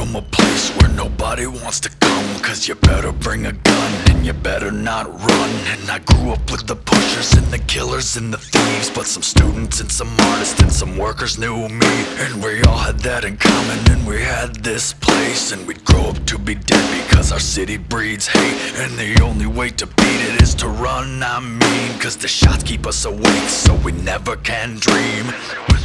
from a place where nobody wants to come, 'cause you better bring a gun and you better not run. And I grew up with the pushers and the killers and the thieves, but some students and some artists and some workers knew me. And we all had that in common, and we had this place. And we'd grow up to be dead because our city breeds hate. And the only way to beat it is to run, I mean, 'cause the shots keep us awake so we never can dream.